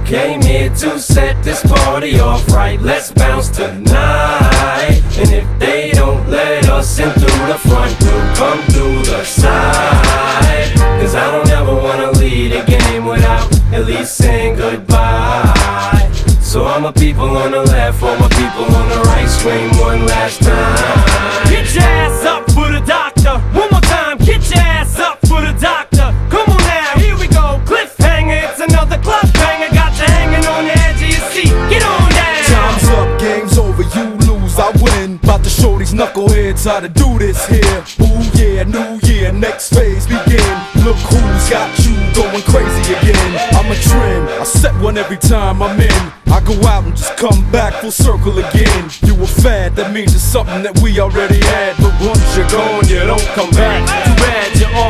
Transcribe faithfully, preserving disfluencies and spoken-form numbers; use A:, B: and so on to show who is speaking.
A: came here to set this party off right. Let's bounce tonight. And if they don't let us in through the front door, come through the side. Cause I don't ever wanna lead a game without at least saying goodbye. So all my people on the left, all my people on the right, scream one last time.
B: Get your ass up for the doctor. One more time, get your ass up for the doctor. Come on now, here we go. Cliffhanger, it's another clubhanger. Got you hanging on the edge of your seat. Get on down.
C: Time's up, game's over, you lose, I win. About to show these knuckleheads how to do this here. Ooh yeah, new year, next phase begin. Look who's got you going crazy again. I'm a trend, I set one every time I'm in. I go out and just come back full circle again. You a fad, that means it's something that we already had. But once you're gone, you don't come back. Too bad you're on